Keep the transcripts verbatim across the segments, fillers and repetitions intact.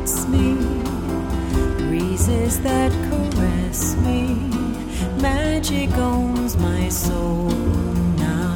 greets me, breezes that caress me, magic owns my soul now.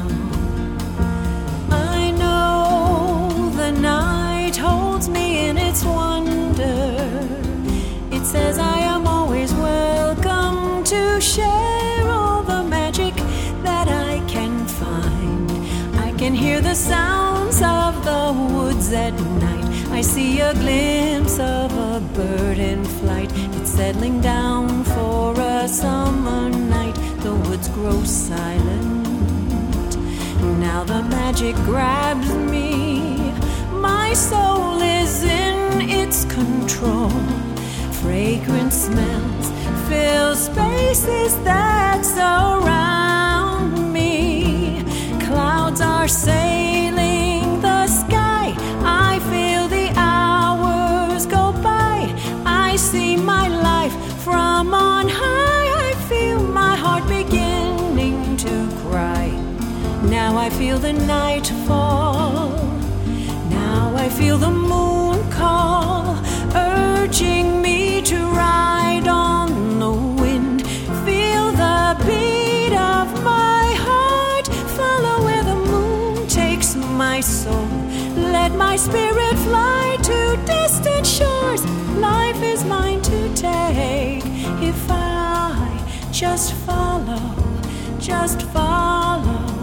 I know the night holds me in its wonder. It says I am always welcome to share all the magic that I can find. I can hear the sounds of the woods at night. I see a glimpse of a bird in flight. It's settling down for a summer night. The woods grow silent. Now the magic grabs me. My soul is in its control. Fragrant smells fill spaces that surround me. Clouds are sailing the sky. I feel the hours go by. I see my life from on high. I feel my heart beginning to cry. Now I feel the night fall. Now I feel the moon call, urging me to ride on the wind. Feel the beat of my heart, follow where the moon takes my soul. Let my spirit fly to distant shores. Life is mine to take if I just follow, just follow.